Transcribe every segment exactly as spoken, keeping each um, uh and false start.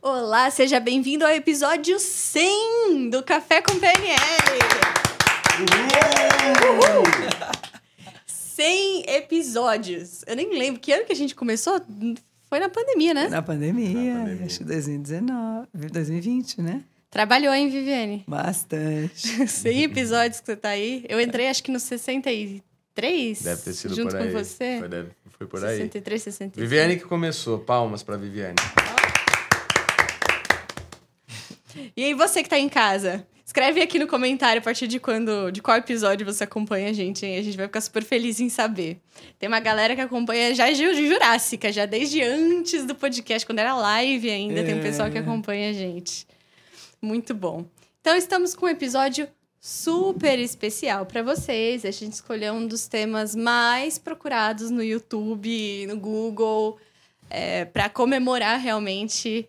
Olá, seja bem-vindo ao episódio cem do Café com P N L. Uhul! Uhul! cem episódios. Eu nem lembro. Que ano que a gente começou? Foi na pandemia, né? Foi na pandemia, na pandemia. Acho que dois mil e dezenove, dois mil e vinte, né? Trabalhou, hein, Viviane? Bastante. cem episódios que você tá aí. Eu entrei, acho que no sessenta e três. Deve ter sido junto por aí. com você. Foi, deve, foi por aí. sessenta e três, sessenta e cinco. Viviane que começou. Palmas pra Viviane. E aí, você que tá em casa, escreve aqui no comentário a partir de quando, de qual episódio você acompanha a gente, hein? A gente vai ficar super feliz em saber. Tem uma galera que acompanha já de Jurássica, já desde antes do podcast, quando era live ainda, é. Tem um pessoal que acompanha a gente. Muito bom. Então, estamos com um episódio super especial para vocês. A gente escolheu um dos temas mais procurados no YouTube, no Google, é, para comemorar realmente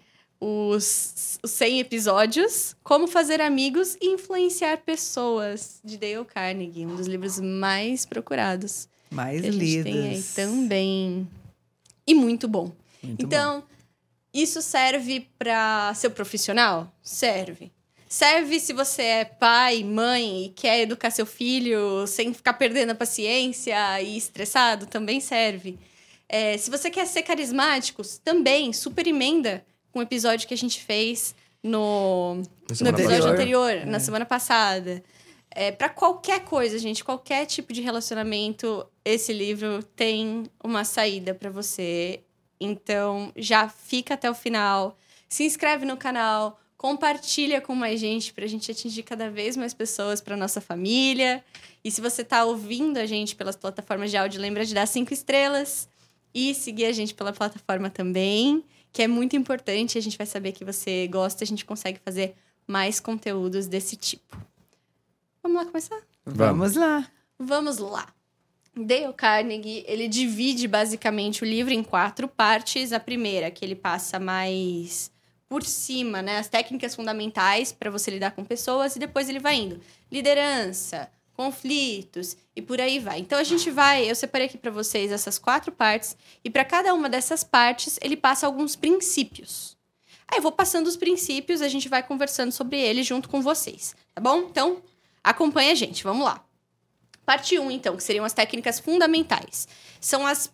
os, os cem episódios. Como fazer amigos e influenciar pessoas, de Dale Carnegie. Um dos livros mais procurados. Mais que a gente lidos. tem aí também. E muito bom. Muito então, bom. Isso serve para seu profissional? Serve. Serve se você é pai, mãe e quer educar seu filho sem ficar perdendo a paciência e estressado? Também serve. É, se você quer ser carismático, também super emenda com o episódio que a gente fez no, no episódio anterior, anterior é. na semana passada. É, para qualquer coisa, gente, qualquer tipo de relacionamento, esse livro tem uma saída para você. Então, já fica até o final. Se inscreve no canal, compartilha com mais gente pra gente atingir cada vez mais pessoas pra nossa família. E se você tá ouvindo a gente pelas plataformas de áudio, lembra de dar cinco estrelas e seguir a gente pela plataforma também, que é muito importante. A gente vai saber que você gosta, a gente consegue fazer mais conteúdos desse tipo. Vamos lá começar? Vamos lá. Vamos lá. Dale Carnegie, ele divide basicamente o livro em quatro partes. A primeira, que ele passa mais por cima, né? As técnicas fundamentais para você lidar com pessoas. E depois ele vai indo. Liderança, conflitos e por aí vai. Então, a gente vai... Eu separei aqui para vocês essas quatro partes. E para cada uma dessas partes, ele passa alguns princípios. Aí eu vou passando os princípios, a gente vai conversando sobre eles junto com vocês. Tá bom? Então, acompanha a gente. Vamos lá. Parte um, então, que seriam as técnicas fundamentais. São as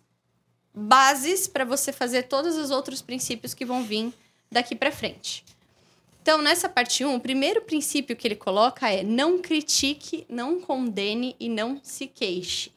bases para você fazer todos os outros princípios que vão vir daqui para frente. Então, nessa parte um, o primeiro princípio que ele coloca é não critique, não condene e não se queixe.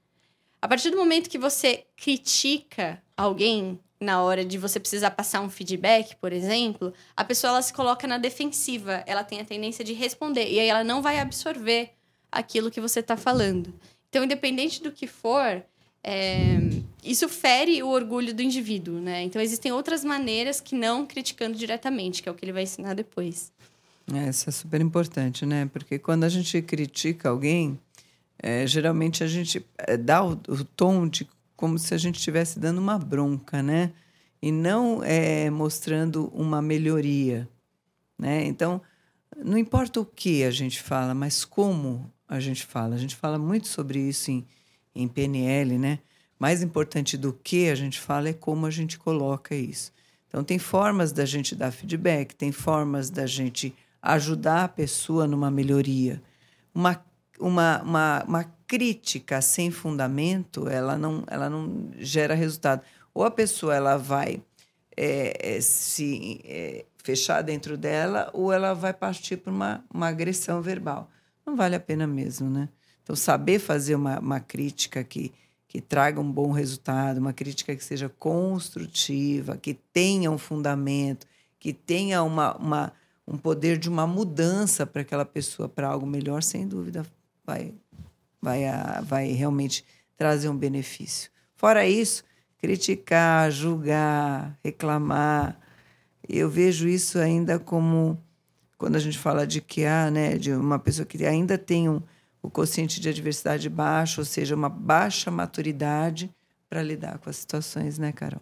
A partir do momento que você critica alguém, na hora de você precisar passar um feedback, por exemplo, a pessoa ela se coloca na defensiva, ela tem a tendência de responder, e aí ela não vai absorver aquilo que você está falando. Então, independente do que for, é, isso fere o orgulho do indivíduo, né? Então, existem outras maneiras que não criticando diretamente, que é o que ele vai ensinar depois. É, isso é super importante, né? Porque quando a gente critica alguém, é, geralmente a gente dá o, o tom de como se a gente estivesse dando uma bronca, né? E não é, mostrando uma melhoria, né? Então, não importa o que a gente fala, mas como a gente fala. A gente fala muito sobre isso em, em P N L, né? Mais importante do que a gente fala é como a gente coloca isso. Então, tem formas da gente dar feedback, tem formas da gente ajudar a pessoa numa melhoria. Uma, uma, uma, uma crítica sem fundamento, ela não, ela não gera resultado. Ou a pessoa ela vai é, é, se é, fechar dentro dela, ou ela vai partir para uma, uma agressão verbal. Não vale a pena mesmo, né? Então, saber fazer uma, uma crítica que, que traga um bom resultado, uma crítica que seja construtiva, que tenha um fundamento, que tenha uma, uma, um poder de uma mudança para aquela pessoa, para algo melhor, sem dúvida, vai, vai, vai realmente trazer um benefício. Fora isso, criticar, julgar, reclamar, eu vejo isso ainda como... Quando a gente fala de Q A, né, de uma pessoa que ainda tem um, o quociente de adversidade baixo, ou seja, uma baixa maturidade para lidar com as situações, né, Carol?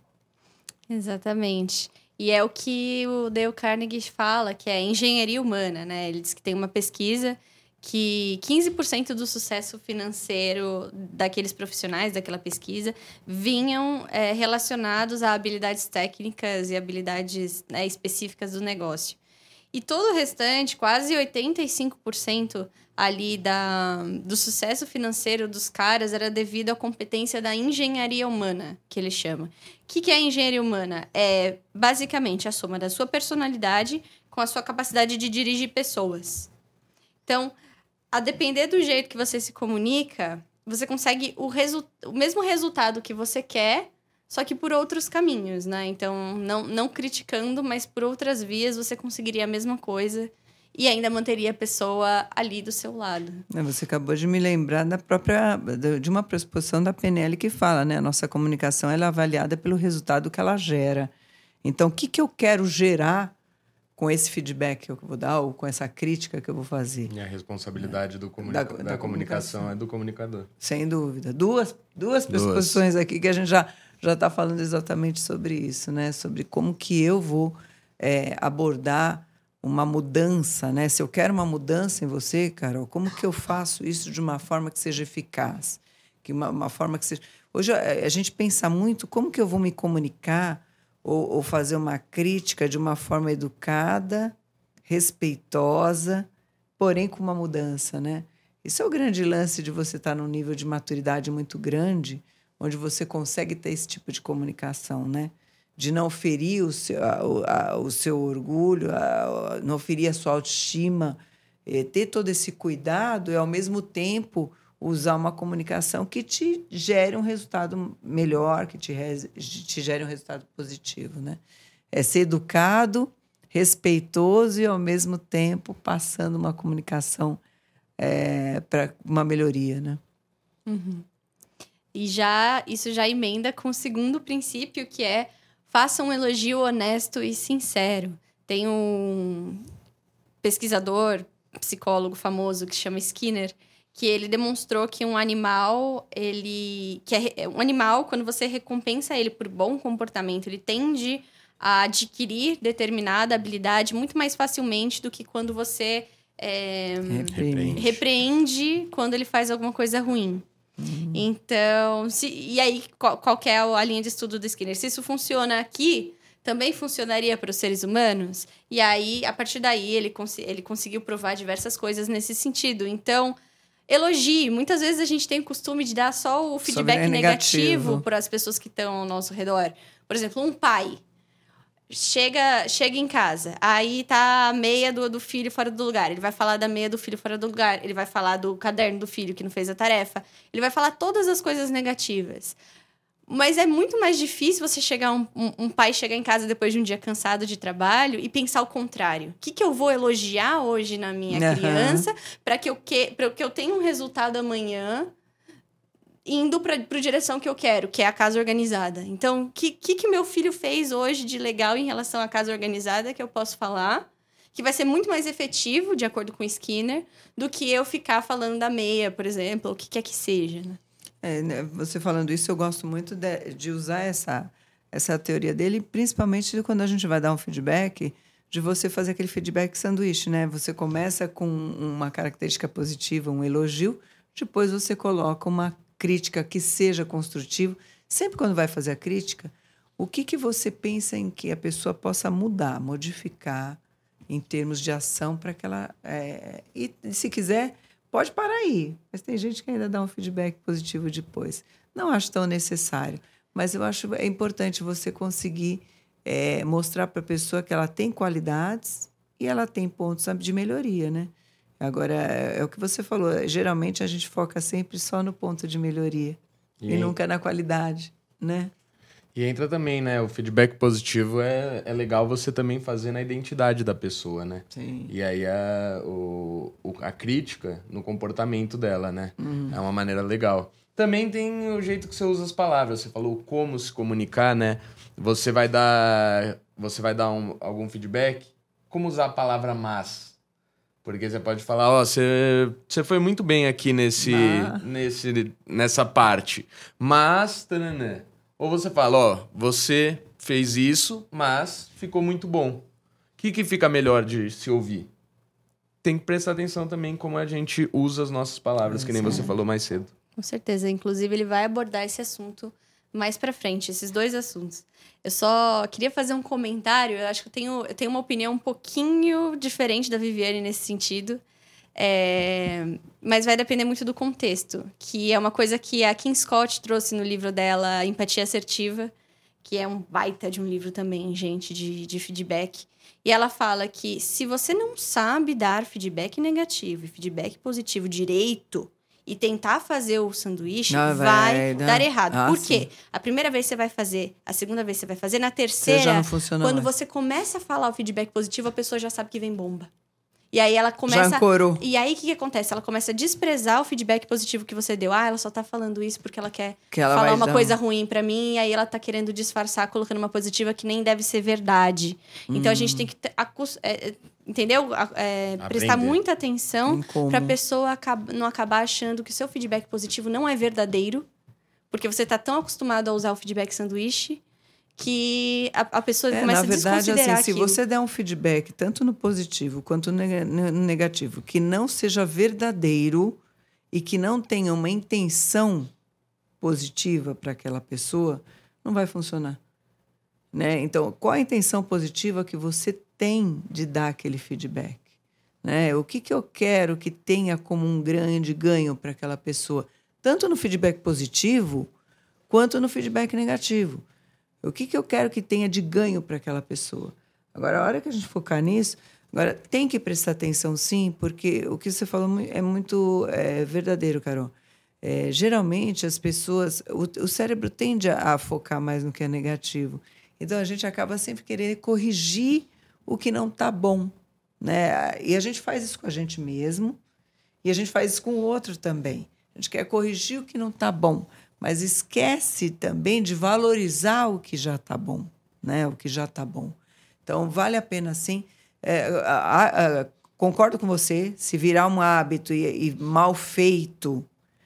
Exatamente. E é o que o Dale Carnegie fala, que é engenharia humana, né? Ele diz que tem uma pesquisa que quinze por cento do sucesso financeiro daqueles profissionais, daquela pesquisa, vinham é, relacionados a habilidades técnicas e habilidades, né, específicas do negócio. E todo o restante, quase oitenta e cinco por cento ali da, do sucesso financeiro dos caras era devido à competência da engenharia humana, que ele chama. O que, que é a engenharia humana? É basicamente a soma da sua personalidade com a sua capacidade de dirigir pessoas. Então, a depender do jeito que você se comunica, você consegue o, resu- o mesmo resultado que você quer, só que por outros caminhos, né? Então, não, não criticando, mas por outras vias você conseguiria a mesma coisa e ainda manteria a pessoa ali do seu lado. Você acabou de me lembrar da própria, de uma pressuposição da P N L que fala, né? A nossa comunicação ela é avaliada pelo resultado que ela gera. Então, o que, que eu quero gerar com esse feedback que eu vou dar ou com essa crítica que eu vou fazer? E a responsabilidade é. do comunica- da, da, da comunicação, comunicação é do comunicador. Sem dúvida. Duas, duas pressuposições duas. aqui que a gente já já está falando exatamente sobre isso, né? Sobre como que eu vou é, abordar uma mudança, né? Se eu quero uma mudança em você, Carol, como que eu faço isso de uma forma que seja eficaz? Que uma, uma forma que seja... Hoje a, a gente pensa muito como que eu vou me comunicar ou, ou fazer uma crítica de uma forma educada, respeitosa, porém com uma mudança, né? Isso é o grande lance de você estar num nível de maturidade muito grande, onde você consegue ter esse tipo de comunicação, né? De não ferir o seu, a, a, o seu orgulho, a, a, não ferir a sua autoestima, é, ter todo esse cuidado e, ao mesmo tempo, usar uma comunicação que te gere um resultado melhor, que te, res, te gere um resultado positivo, né? É ser educado, respeitoso e, ao mesmo tempo, passando uma comunicação é, para uma melhoria, né? Uhum. E já, isso já emenda com o segundo princípio, que é faça um elogio honesto e sincero. Tem um pesquisador, psicólogo famoso, que se chama Skinner, que ele demonstrou que um animal, ele, que é, um animal, quando você recompensa ele por bom comportamento, ele tende a adquirir determinada habilidade muito mais facilmente do que quando você é, repreende. repreende quando ele faz alguma coisa ruim. Uhum. Então, se, e aí, qual, qual que é a linha de estudo do Skinner? Se isso funciona aqui, também funcionaria para os seres humanos? E aí, a partir daí, ele, cons- ele conseguiu provar diversas coisas nesse sentido. Então, elogie. Muitas vezes a gente tem o costume de dar só o feedback negativo para as pessoas que estão ao nosso redor. Por exemplo, um pai chega, chega em casa, aí tá a meia do, do filho fora do lugar. Ele vai falar da meia do filho fora do lugar. Ele vai falar do caderno do filho que não fez a tarefa. Ele vai falar todas as coisas negativas. Mas é muito mais difícil você chegar um, um, um pai chegar em casa depois de um dia cansado de trabalho e pensar o contrário. O que, que eu vou elogiar hoje na minha uhum. criança para que, eu que, que eu tenha um resultado amanhã indo para a direção que eu quero, que é a casa organizada. Então, o que, que, que meu filho fez hoje de legal em relação à casa organizada que eu posso falar, que vai ser muito mais efetivo, de acordo com o Skinner, do que eu ficar falando da meia, por exemplo, ou o que quer que seja, né? É, né, você falando isso, eu gosto muito de, de usar essa, essa teoria dele, principalmente quando a gente vai dar um feedback, de você fazer aquele feedback sanduíche, né? Você começa com uma característica positiva, um elogio, depois você coloca uma crítica que seja construtiva. Sempre quando vai fazer a crítica, o que, que você pensa em que a pessoa possa mudar, modificar em termos de ação para que ela... É, e, se quiser, pode parar aí. Mas tem gente que ainda dá um feedback positivo depois. Não acho tão necessário, mas eu acho é importante você conseguir é, mostrar para a pessoa que ela tem qualidades e ela tem pontos de melhoria, né? Agora, é o que você falou, geralmente a gente foca sempre só no ponto de melhoria e, e nunca na qualidade, né? E entra também, né? O feedback positivo é, é legal você também fazer na identidade da pessoa, né? Sim. E aí a, o, a crítica no comportamento dela, né? Uhum. É uma maneira legal. Também tem o jeito que você usa as palavras. Você falou como se comunicar, né? Você vai dar, você vai dar um, algum feedback. Como usar a palavra mas? Porque você pode falar, ó, oh, você, você foi muito bem aqui nesse, mas... nesse, nessa parte. Mas... Taranã. Ou você fala, ó, oh, você fez isso, mas ficou muito bom. O que, que fica melhor de se ouvir? tem que prestar atenção também como a gente usa as nossas palavras, é, que nem sim. você falou mais cedo. Com certeza. Inclusive, ele vai abordar esse assunto mais pra frente, esses dois assuntos. Eu só queria fazer um comentário. Eu acho que eu tenho, eu tenho uma opinião um pouquinho diferente da Viviane nesse sentido. É... Mas vai depender muito do contexto. Que é uma coisa que a Kim Scott trouxe no livro dela, Empatia Assertiva, que é um baita de um livro também, gente, de, de feedback. E ela fala que se você não sabe dar feedback negativo e feedback positivo direito e tentar fazer o sanduíche, não, vai, vai dar errado. Ah, Por quê? Sim. A primeira vez você vai fazer, a segunda vez você vai fazer, na terceira, já não funciona quando mais. Você começa a falar o feedback positivo, a pessoa já sabe que vem bomba. E aí ela começa... Já ancorou. E aí o que, que acontece? Ela começa a desprezar o feedback positivo que você deu. Ah, ela só tá falando isso porque ela quer que ela falar uma dar... coisa ruim pra mim. E aí ela tá querendo disfarçar, colocando uma positiva que nem deve ser verdade. Hum. Então a gente tem que... Acus... É, entendeu? É, prestar muita atenção pra pessoa acab... não acabar achando que o seu feedback positivo não é verdadeiro. Porque você tá tão acostumado a usar o feedback sanduíche... que a, a pessoa é, começa a desconsiderar aquilo. Na verdade, assim, se você der um feedback, tanto no positivo quanto no negativo, que não seja verdadeiro e que não tenha uma intenção positiva para aquela pessoa, não vai funcionar. Né? Então, qual a intenção positiva que você tem de dar aquele feedback? Né? O que, que eu quero que tenha como um grande ganho para aquela pessoa? Tanto no feedback positivo quanto no feedback negativo. O que, que eu quero que tenha de ganho para aquela pessoa? Agora, a hora que a gente focar nisso, agora tem que prestar atenção, sim, porque o que você falou é muito é, verdadeiro, Carol. É, geralmente, as pessoas... O, o cérebro tende a, a focar mais no que é negativo. Então, a gente acaba sempre querendo corrigir o que não está bom. Né? E a gente faz isso com a gente mesmo e a gente faz isso com o outro também. A gente quer corrigir o que não está bom. Mas esquece também de valorizar o que já está bom, né? O que já está bom. Então, vale a pena, sim. É, a, a, a, concordo com você, se virar um hábito e, e mal feito,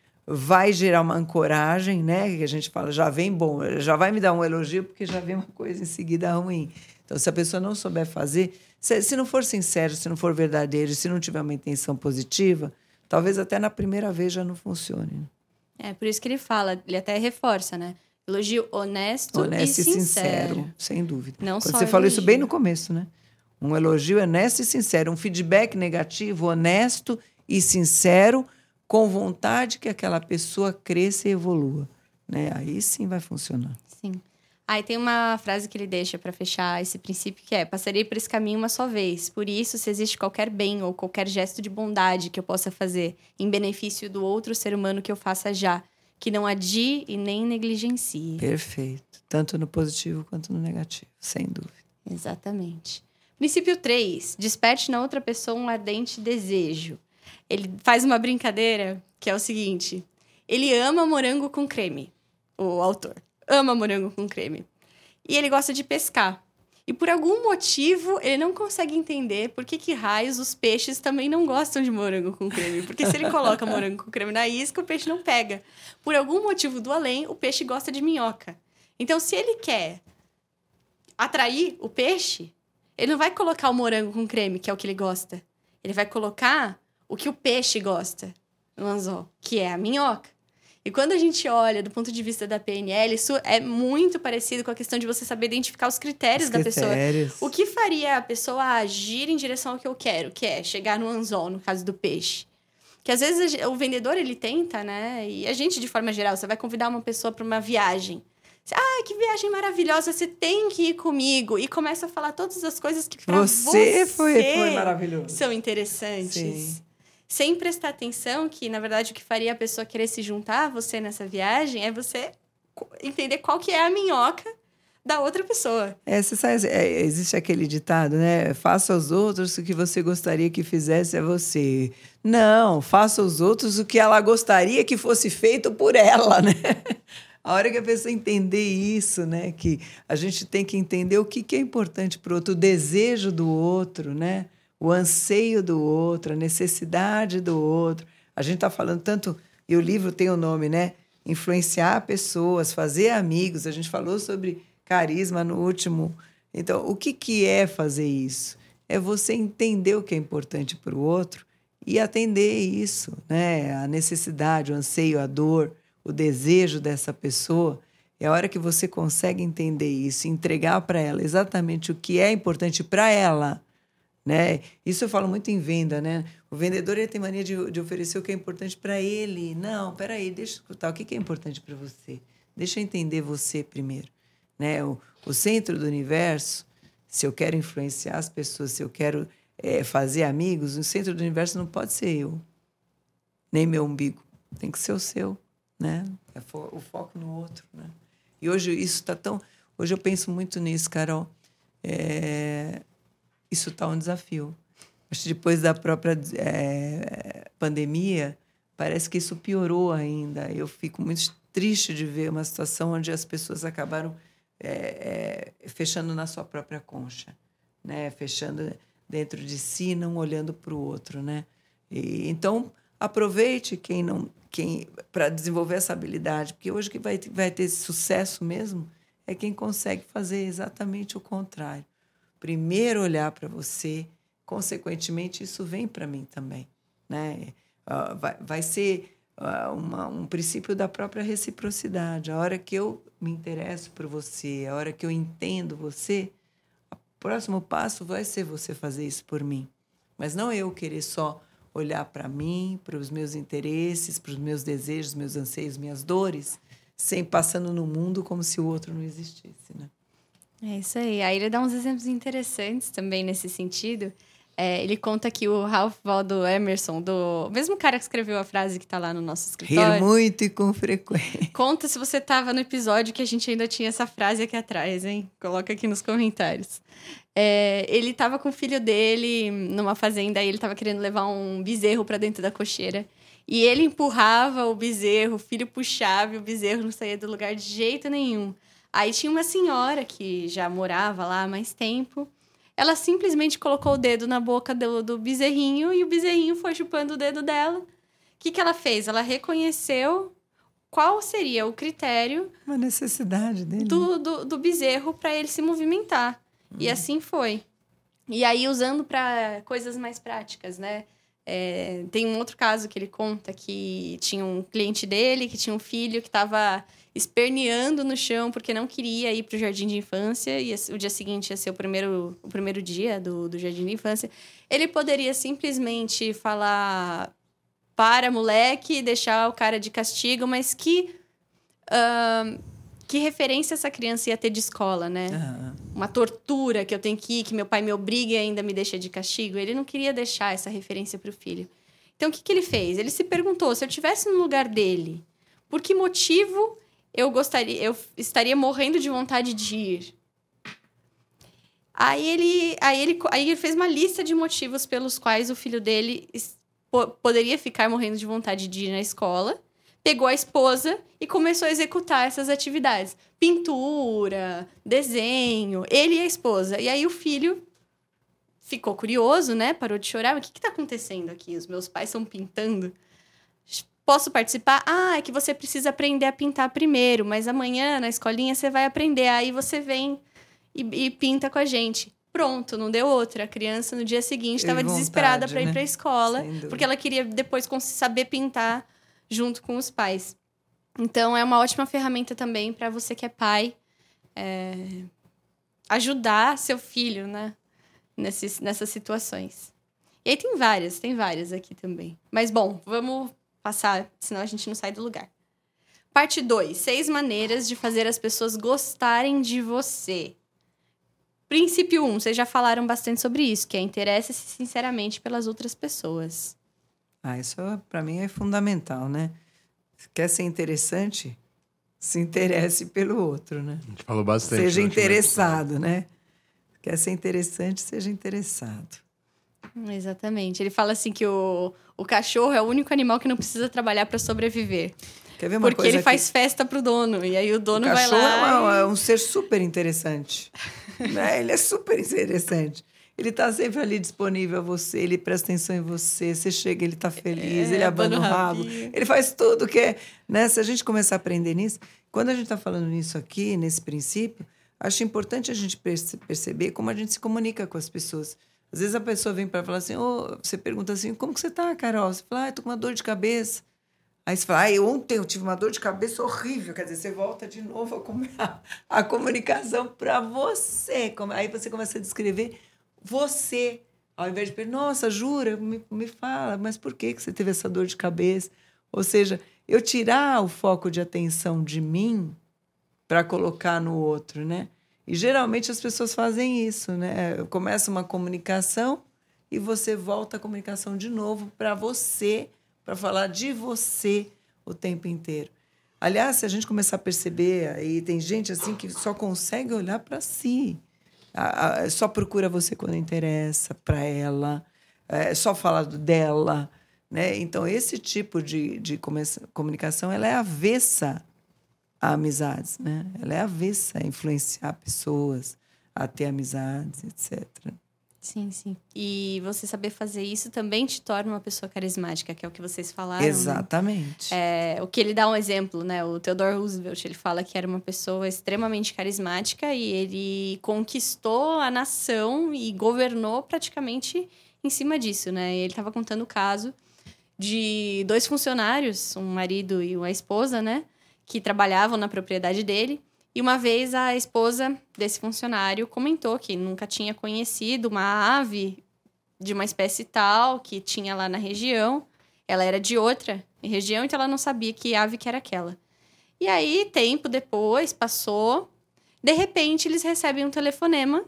vai gerar uma ancoragem, né? Que a gente fala, já vem bom, já vai me dar um elogio, porque já vem uma coisa em seguida ruim. Então, se a pessoa não souber fazer, se, se não for sincero, se não for verdadeiro, se não tiver uma intenção positiva, talvez até na primeira vez já não funcione, né? É, por isso que ele fala, ele até reforça, né? Elogio honesto, honesto e, e sincero. sincero. Sem dúvida. Não Quando só você falou elogio. isso bem no começo, né? Um elogio honesto e sincero. Um feedback negativo, honesto e sincero, com vontade que aquela pessoa cresça e evolua. Né? Aí sim vai funcionar. Sim. Aí ah, tem uma frase que ele deixa para fechar esse princípio, que é: passarei por esse caminho uma só vez. Por isso, se existe qualquer bem ou qualquer gesto de bondade que eu possa fazer em benefício do outro ser humano, que eu faça já, que não adie e nem negligencie. Perfeito. Tanto no positivo quanto no negativo, sem dúvida. Exatamente. Princípio três. Desperte na outra pessoa um ardente desejo. Ele faz uma brincadeira que é o seguinte: ele ama morango com creme, o autor. Ama morango com creme. E ele gosta de pescar. E por algum motivo, ele não consegue entender por que, que raios os peixes também não gostam de morango com creme. Porque se ele coloca morango com creme na isca, o peixe não pega. Por algum motivo do além, o peixe gosta de minhoca. Então, se ele quer atrair o peixe, ele não vai colocar o morango com creme, que é o que ele gosta. Ele vai colocar o que o peixe gosta no anzol, que é a minhoca. E quando a gente olha do ponto de vista da P N L, isso é muito parecido com a questão de você saber identificar os critérios os da critérios. pessoa. O que faria a pessoa agir em direção ao que eu quero, que é chegar no anzol, no caso do peixe. Que às vezes o vendedor, ele tenta, né? E a gente, de forma geral, você vai convidar uma pessoa para uma viagem. Você, ah, que viagem maravilhosa, você tem que ir comigo. E começa a falar todas as coisas que para você, você foi, foi maravilhoso. São interessantes. Sim. Sem prestar atenção que, na verdade, o que faria a pessoa querer se juntar a você nessa viagem é você entender qual que é a minhoca da outra pessoa. É, você sabe, é, existe aquele ditado, né? Faça aos outros o que você gostaria que fizesse a você. Não, faça aos outros o que ela gostaria que fosse feito por ela, né? A hora que a pessoa entender isso, né? Que a gente tem que entender o que, que é importante para o outro, o desejo do outro, né? O anseio do outro, a necessidade do outro. A gente está falando tanto... E o livro tem o nome, né? Influenciar pessoas, fazer amigos. A gente falou sobre carisma no último. Então, o que, que é fazer isso? é você entender o que é importante para o outro e atender isso, né? A necessidade, o anseio, a dor, o desejo dessa pessoa. É a hora que você consegue entender isso, entregar para ela exatamente o que é importante para ela, né? Isso eu falo muito em venda, né? O vendedor ele tem mania de, de oferecer o que é importante para ele. Não, peraí, deixa eu escutar. O que é importante para você? Deixa eu entender você primeiro, né? O, o centro do universo, se eu quero influenciar as pessoas, se eu quero é, fazer amigos, o centro do universo não pode ser eu, nem meu umbigo. Tem que ser o seu, né? É fo- o foco no outro, né? E hoje isso está tão... Hoje eu penso muito nisso, Carol. É, isso está um desafio. Acho que depois da própria é, pandemia, parece que isso piorou ainda. Eu fico muito triste de ver uma situação onde as pessoas acabaram é, é, fechando na sua própria concha, né? Fechando dentro de si, não olhando para o outro, né? E, então, aproveite quem não... Quem, para desenvolver essa habilidade, porque hoje que vai, vai ter sucesso mesmo é quem consegue fazer exatamente o contrário. Primeiro olhar para você, consequentemente, isso vem para mim também, né? Uh, vai, vai ser uh, uma, um princípio da própria reciprocidade. A hora que eu me interesso por você, a hora que eu entendo você, o próximo passo vai ser você fazer isso por mim. Mas não eu querer só olhar para mim, para os meus interesses, para os meus desejos, meus anseios, minhas dores, sem passando no mundo como se o outro não existisse, né? É isso aí. Aí ele dá uns exemplos interessantes também nesse sentido. É, ele conta que o Ralph Waldo Emerson, do mesmo cara que escreveu a frase que está lá no nosso escritório... Rir muito e com frequência. Conta se você estava no episódio que a gente ainda tinha essa frase aqui atrás, hein? Coloca aqui nos comentários. É, ele estava com o filho dele numa fazenda e ele estava querendo levar um bezerro para dentro da cocheira. E ele empurrava o bezerro, o filho puxava e o bezerro não saía do lugar de jeito nenhum. Aí tinha uma senhora que já morava lá há mais tempo. Ela simplesmente colocou o dedo na boca do, do bezerrinho e o bezerrinho foi chupando o dedo dela. O que, que ela fez? Ela reconheceu qual seria o critério... Uma necessidade dele. Do, do, do bezerro para ele se movimentar. Hum. E assim foi. E aí, usando para coisas mais práticas, né? É, tem um outro caso que ele conta que tinha um cliente dele que tinha um filho que estava esperneando no chão porque não queria ir para o jardim de infância e o dia seguinte ia ser o primeiro, o primeiro dia do, do jardim de infância. Ele poderia simplesmente falar para moleque, deixar o cara de castigo, mas que, uh, que referência essa criança ia ter de escola, né? Uhum. Uma tortura que eu tenho que ir, que meu pai me obriga e ainda me deixa de castigo. Ele não queria deixar essa referência para o filho. Então, o que, que ele fez? Ele se perguntou, se eu estivesse no lugar dele, por que motivo eu gostaria, eu estaria morrendo de vontade de ir? Aí ele, aí ele, aí ele fez uma lista de motivos pelos quais o filho dele po- poderia ficar morrendo de vontade de ir na escola. Pegou a esposa e começou a executar essas atividades. Pintura, desenho, ele e a esposa. E aí o filho ficou curioso, né? Parou de chorar. O que está acontecendo aqui? Os meus pais estão pintando. Posso participar? Ah, é que você precisa aprender a pintar primeiro, mas amanhã na escolinha você vai aprender. Aí você vem e, e pinta com a gente. Pronto, não deu outra. A criança no dia seguinte estava desesperada para ir né? para a escola, porque ela queria depois saber pintar junto com os pais. Então, é uma ótima ferramenta também para você que é pai, é, ajudar seu filho, né? Nesses, nessas situações. E aí tem várias, tem várias aqui também. Mas, bom, vamos passar, senão a gente não sai do lugar. Parte dois. Seis maneiras de fazer as pessoas gostarem de você. Princípio um. Vocês já falaram bastante sobre isso, que é interesse-se sinceramente pelas outras pessoas. Ah, isso para mim é fundamental, né? Quer ser interessante? Se interesse pelo outro, né? A gente falou bastante. Seja interessado, né? Quer ser interessante, seja interessado. Exatamente. Ele fala assim que o, o cachorro é o único animal que não precisa trabalhar para sobreviver. Quer ver uma Porque coisa ele faz que... festa pro dono. E aí o dono o vai lá... O cachorro e... é um ser super interessante. Né? Ele é super interessante. Ele está sempre ali disponível a você, ele presta atenção em você, você chega, ele está feliz, é, ele abana o rabo, ele faz tudo que é... Né? Se a gente começar a aprender nisso, quando a gente está falando nisso aqui, nesse princípio, acho importante a gente perce- perceber como a gente se comunica com as pessoas. Às vezes a pessoa vem para falar assim, oh, você pergunta assim, como que você tá, Carol? Você fala, ah, eu tô com uma dor de cabeça. Aí você fala, ah, ontem eu tive uma dor de cabeça horrível. Quer dizer, você volta de novo a, com- a comunicação para você. Como- Aí você começa a descrever você. Ao invés de perguntar, nossa, jura, me, me fala, mas por que que você teve essa dor de cabeça? Ou seja, eu tirar o foco de atenção de mim para colocar no outro, né? E geralmente as pessoas fazem isso, né? Começa uma comunicação e você volta a comunicação de novo para você, para falar de você o tempo inteiro. Aliás, se a gente começar a perceber, aí tem gente assim que só consegue olhar para si. A, a, só procura você quando interessa para ela, é, só fala do dela, né? Então, esse tipo de, de come- comunicação ela é avessa a amizades, né? Ela é avessa a influenciar pessoas, a ter amizades, etcétera. Sim, sim. E você saber fazer isso também te torna uma pessoa carismática, que é o que vocês falaram. Exatamente. Né? É, o que ele dá um exemplo, né? O Theodore Roosevelt, ele fala que era uma pessoa extremamente carismática e ele conquistou a nação e governou praticamente em cima disso, né? E ele estava contando o caso de dois funcionários, um marido e uma esposa, né? Que trabalhavam na propriedade dele. E uma vez a esposa desse funcionário comentou que nunca tinha conhecido uma ave de uma espécie tal que tinha lá na região. Ela era de outra região, então ela não sabia que ave que era aquela. E aí, tempo depois, passou. De repente, eles recebem um telefonema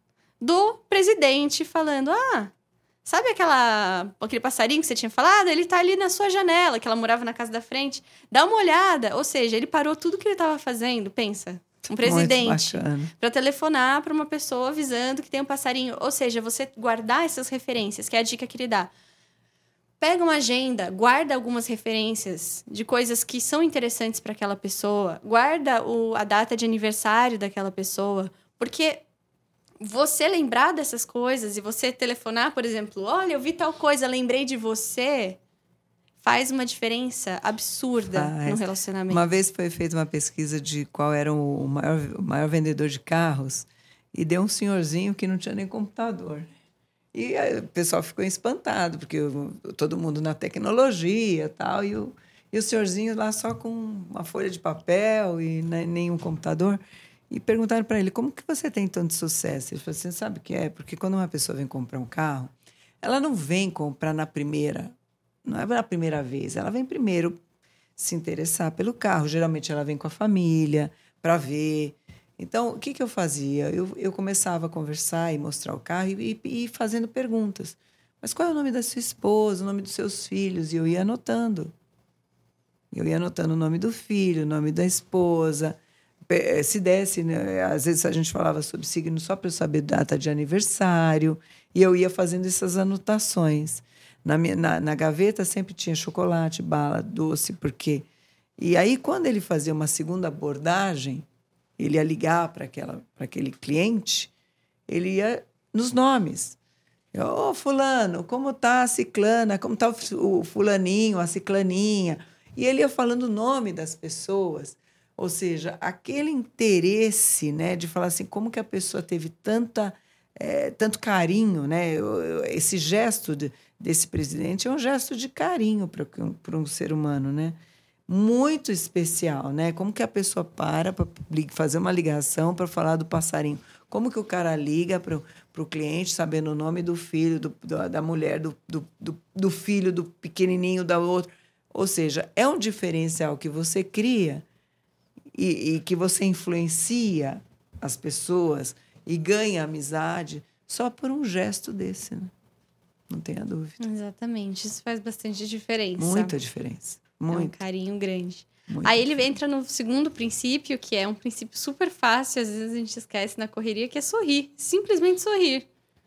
do presidente falando: ah, sabe aquela, aquele passarinho que você tinha falado? Ele tá ali na sua janela, que ela morava na casa da frente. Dá uma olhada. Ou seja, ele parou tudo que ele estava fazendo, pensa. Um presidente. Para telefonar para uma pessoa avisando que tem um passarinho. Ou seja, você guardar essas referências, que é a dica que ele dá. Pega uma agenda, guarda algumas referências de coisas que são interessantes para aquela pessoa. Guarda o, a data de aniversário daquela pessoa. Porque você lembrar dessas coisas e você telefonar, por exemplo, olha, eu vi tal coisa, lembrei de você, faz uma diferença absurda faz. No relacionamento. Uma vez foi feita uma pesquisa de qual era o maior, o maior vendedor de carros e deu um senhorzinho que não tinha nem computador. E aí, o pessoal ficou espantado, porque todo mundo na tecnologia e tal, e o, e o senhorzinho lá só com uma folha de papel e nenhum computador. E perguntaram para ele, como que você tem tanto sucesso? Ele falou assim, sabe o que é? Porque quando uma pessoa vem comprar um carro, ela não vem comprar na primeira, não é na primeira vez, ela vem primeiro se interessar pelo carro. Geralmente ela vem com a família para ver. Então, o que, que eu fazia? Eu, eu começava a conversar e mostrar o carro e, e, e fazendo perguntas. Mas qual é o nome da sua esposa, o nome dos seus filhos? E eu ia anotando. Eu ia anotando o nome do filho, o nome da esposa. Se desse, né? Às vezes a gente falava sobre signo só para eu saber data de aniversário, e eu ia fazendo essas anotações. Na, minha, na, na gaveta sempre tinha chocolate, bala, doce, porque... E aí, quando ele fazia uma segunda abordagem, ele ia ligar para aquele cliente, ele ia nos nomes. Ô, oh, fulano, como tá a ciclana? Como tá o, o fulaninho, a ciclaninha? E ele ia falando o nome das pessoas. Ou seja, aquele interesse, né, de falar assim, como que a pessoa teve tanta, é, tanto carinho, né? Esse gesto de, desse presidente é um gesto de carinho para um, para um ser humano, né? Muito especial, né? Como que a pessoa para para fazer uma ligação para falar do passarinho? Como que o cara liga para o cliente sabendo o nome do filho, do, do, da mulher, do, do, do, do filho, do pequenininho, da outra? Ou seja, é um diferencial que você cria E, e que você influencia as pessoas e ganha amizade só por um gesto desse, né? Não tenha dúvida. Exatamente. Isso faz bastante diferença. Muita diferença. Muito. É um carinho grande. Muita Aí ele diferença. entra no segundo princípio, que é um princípio super fácil, às vezes a gente esquece na correria, que é sorrir. Simplesmente sorrir.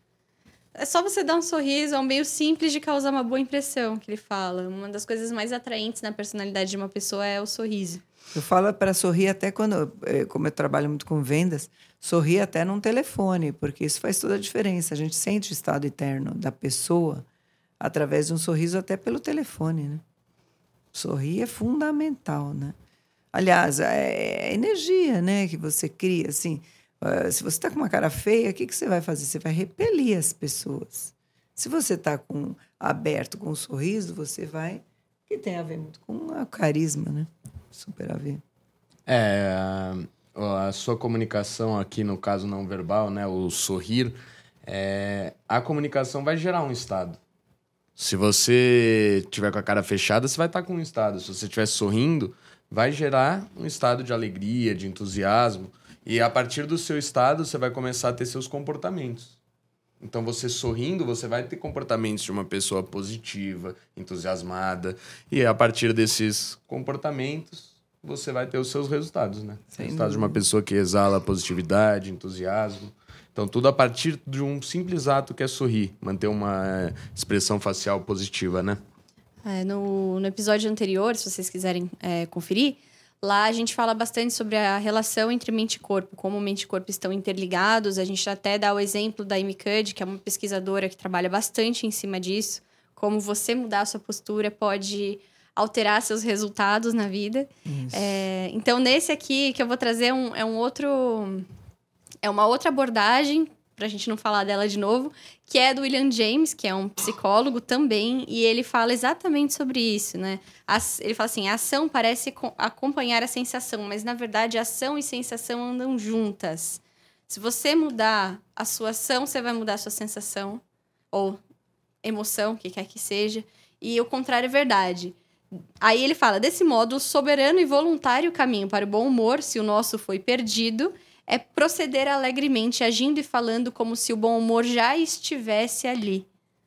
É só você dar um sorriso, é um meio simples de causar uma boa impressão, que ele fala. Uma das coisas mais atraentes na personalidade de uma pessoa é o sorriso. Eu falo para sorrir até quando, como eu trabalho muito com vendas, sorrir até num telefone, porque isso faz toda a diferença. A gente sente o estado interno da pessoa através de um sorriso até pelo telefone, né? Sorrir é fundamental, né? Aliás, é a energia, né, que você cria, assim. Uh, se você está com uma cara feia, o que, que você vai fazer? Você vai repelir as pessoas. Se você está com, aberto, com um sorriso, você vai... Que tem a ver muito com o carisma, né? Super a ver. É, a, a sua comunicação aqui, no caso não verbal, né? O sorrir, é, a comunicação vai gerar um estado. Se você tiver com a cara fechada, você vai estar com um estado. Se você estiver sorrindo, vai gerar um estado de alegria, de entusiasmo. E a partir do seu estado, você vai começar a ter seus comportamentos. Então, você sorrindo, você vai ter comportamentos de uma pessoa positiva, entusiasmada. E a partir desses comportamentos, você vai ter os seus resultados, né? Sem resultados de dúvida. uma pessoa que exala positividade, entusiasmo. Então, tudo a partir de um simples ato que é sorrir. Manter uma expressão facial positiva, né? É, no, no episódio anterior, se vocês quiserem é, conferir, lá a gente fala bastante sobre a relação entre mente e corpo, como mente e corpo estão interligados. A gente até dá o exemplo da Amy Cuddy, que é uma pesquisadora que trabalha bastante em cima disso. Como você mudar a sua postura pode alterar seus resultados na vida. É, então, nesse aqui que eu vou trazer um, é um outro... É uma outra abordagem, pra gente não falar dela de novo, que é do William James, que é um psicólogo também, e ele fala exatamente sobre isso, né? As, ele fala assim, a ação parece acompanhar a sensação, mas, na verdade, ação e sensação andam juntas. Se você mudar a sua ação, você vai mudar a sua sensação, ou emoção, o que quer que seja, e o contrário é verdade. Aí ele fala, desse modo, o soberano e voluntário caminho para o bom humor, se o nosso foi perdido, é proceder alegremente, agindo e falando como se o bom humor já estivesse ali.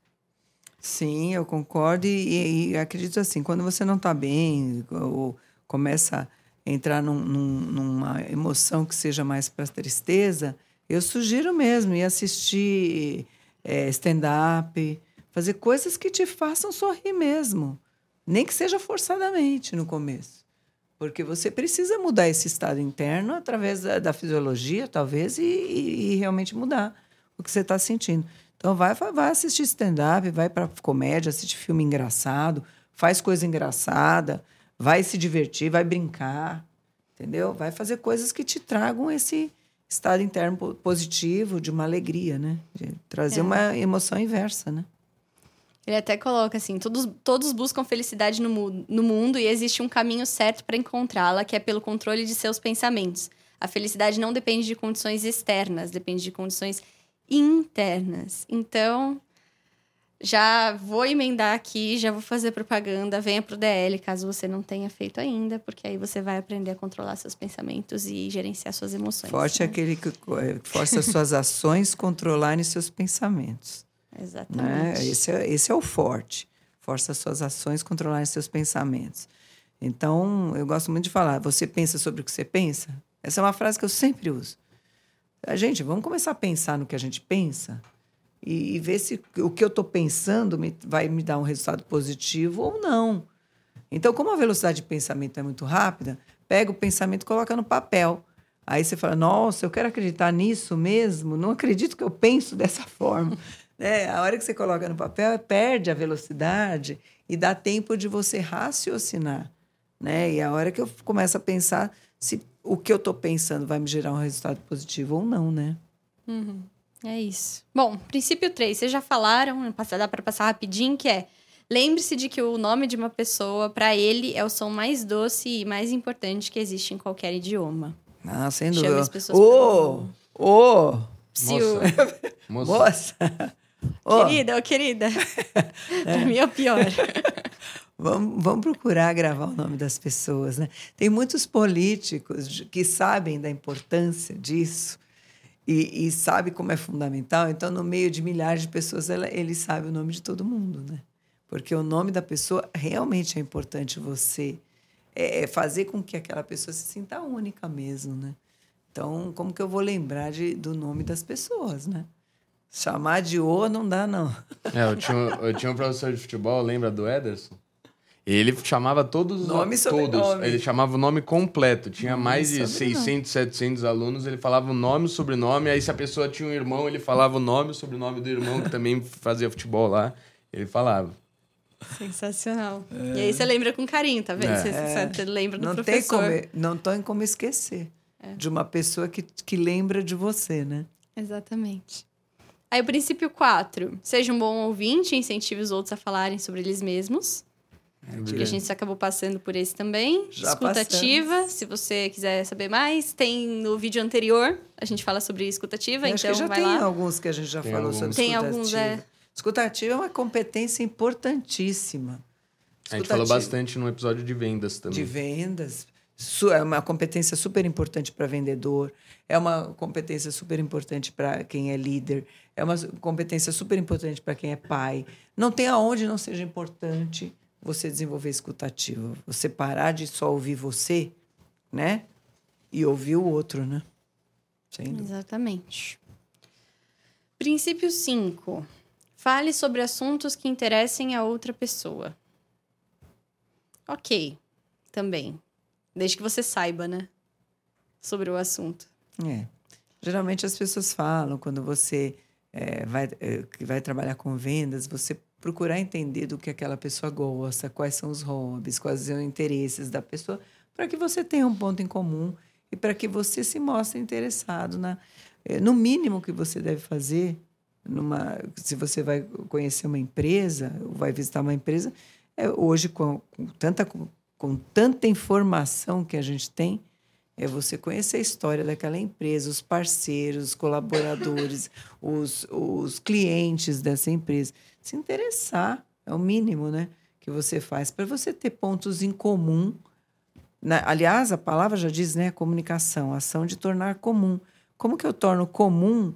Sim, eu concordo e, e acredito assim, quando você não está bem ou começa a entrar num, num, numa emoção que seja mais para tristeza, eu sugiro mesmo ir assistir é, stand-up, fazer coisas que te façam sorrir mesmo, nem que seja forçadamente no começo. Porque você precisa mudar esse estado interno através da, da fisiologia, talvez, e, e, e realmente mudar o que você está sentindo. Então, vai, vai assistir stand-up, vai para comédia, assistir filme engraçado, faz coisa engraçada, vai se divertir, vai brincar, entendeu? Vai fazer coisas que te tragam esse estado interno positivo, de uma alegria, né? De trazer é. uma emoção inversa, né? Ele até coloca assim, todos, todos buscam felicidade no, mu- no mundo e existe um caminho certo para encontrá-la, que é pelo controle de seus pensamentos. A felicidade não depende de condições externas, depende de condições internas. Então, já vou emendar aqui, já vou fazer propaganda, venha pro D L, caso você não tenha feito ainda, porque aí você vai aprender a controlar seus pensamentos e gerenciar suas emoções. Forte é né? aquele que força suas ações controlarem seus pensamentos. Exatamente. Né? Esse, é, esse é o forte. Força suas ações, controlar seus pensamentos. Então, eu gosto muito de falar, você pensa sobre o que você pensa? Essa é uma frase que eu sempre uso. A gente, vamos começar a pensar no que a gente pensa e, e ver se o que eu estou pensando me, vai me dar um resultado positivo ou não. Então, como a velocidade de pensamento é muito rápida, pega o pensamento e coloca no papel. Aí você fala, nossa, eu quero acreditar nisso mesmo? Não acredito que eu penso dessa forma. É, a hora que você coloca no papel, perde a velocidade e dá tempo de você raciocinar. Né? E a hora que eu começo a pensar se o que eu estou pensando vai me gerar um resultado positivo ou não, né? Uhum. É isso. Bom, princípio três, vocês já falaram, dá para passar rapidinho, que é lembre-se de que o nome de uma pessoa, para ele, é o som mais doce e mais importante que existe em qualquer idioma. Ah, sem dúvida. Chame as pessoas Ô! Ô! Moça. Moça! Moça. Oh. Querida, ô querida. Pra mim é o pior. Vamos, vamos procurar gravar o nome das pessoas, né? Tem muitos políticos que sabem da importância disso e, e sabem como é fundamental. Então, no meio de milhares de pessoas, ela, ele sabe o nome de todo mundo, né? Porque o nome da pessoa realmente é importante você é, fazer com que aquela pessoa se sinta única mesmo, né? Então, como que eu vou lembrar de, do nome das pessoas, né? Chamar de O não dá, não. É, eu tinha, eu tinha um professor de futebol, lembra do Ederson? Ele chamava todos nome os todos. Nome. Ele chamava o nome completo. Tinha nome mais de seiscentos, setecentos alunos. Ele falava o nome, o sobrenome. Aí, se a pessoa tinha um irmão, ele falava o nome, o sobrenome do irmão, que também fazia futebol lá. Ele falava. Sensacional. É. E aí você lembra com carinho, tá vendo? É. Você, você lembra do não professor. Tem como, não tem como esquecer. É. De uma pessoa que, que lembra de você, né? Exatamente. Aí o princípio quatro. Seja um bom ouvinte e incentive os outros a falarem sobre eles mesmos. Acho que a gente acabou passando por esse também. Já Escutativa. passamos. Se você quiser saber mais, tem no vídeo anterior. A gente fala sobre escutativa, Eu então acho que já vai tem lá. alguns que a gente já Tem falou alguns. sobre Tem escutativa. alguns, é. Escutativa é uma competência importantíssima. A gente falou bastante no episódio de vendas também. De vendas. Su- É uma competência super importante para vendedor. É uma competência super importante para quem é líder. É uma competência super importante para quem é pai. Não tem aonde não seja importante você desenvolver escutativa. Você parar de só ouvir você, né? E ouvir o outro, né? Sem dúvida. Exatamente. Princípio cinco. Fale sobre assuntos que interessem a outra pessoa. Ok, também. Desde que você saiba, né? Sobre o assunto. É. Geralmente as pessoas falam, quando você é, vai, é, que vai trabalhar com vendas, você procurar entender do que aquela pessoa gosta, quais são os hobbies, quais são os interesses da pessoa, para que você tenha um ponto em comum e para que você se mostre interessado. Na, é, no mínimo que você deve fazer, numa, se você vai conhecer uma empresa, ou vai visitar uma empresa, é, hoje, com, com, tanta, com, com tanta informação que a gente tem, é você conhecer a história daquela empresa, os parceiros, os colaboradores, os, os clientes dessa empresa. Se interessar, é o mínimo, né, que você faz, para você ter pontos em comum. Na, aliás, a palavra já diz, né, comunicação, ação de tornar comum. Como que eu torno comum